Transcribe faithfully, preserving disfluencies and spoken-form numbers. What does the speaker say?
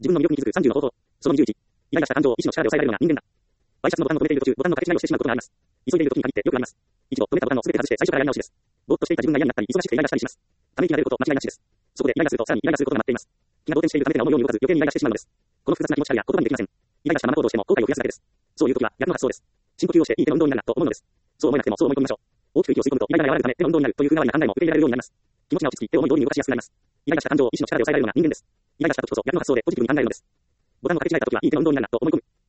自分の魅力に気づくさんじゅうの方法。そのにじゅういち。イライラした感情を意志の力で抑えられるような人間だ。ワイシャツのボタンを止めている途中、ボタンの掛け違いをしてしまうことがあります。急いでいる時に限ってよくあります。一度、止めたボタンをすべて外して最初からやり直しです。ぼーっとしていた自分が嫌になったり、忙しくてイライラしたりします。ため息が出ること間違いなしです。そこでイライラするとさらにイライラすることが待っています。気が動転しているため手が思うように動かず余計にイライラしてしまうのです。この複雑な気持ちたりが言葉にできません。イライラしたまま行動しても後悔を増やすだけです。そういう時は逆の発想です。深呼吸をしていい手の運動になるなと思うのです。そう思えなくてもそう思い込みましょう。大きく息を吸い込むとイライラが和らぐため手の運動になるという風変わりな考えも受け入れられるようになります。気持ちが落ち着き手を思い通りに動かしやすくなります。イライラした感情を意志の力で抑えられるような人間です。イライラした時こそ逆の発想でポジティブに考えるのです。ボタンを掛け違えた時はいい手の運動になるなと思い込む。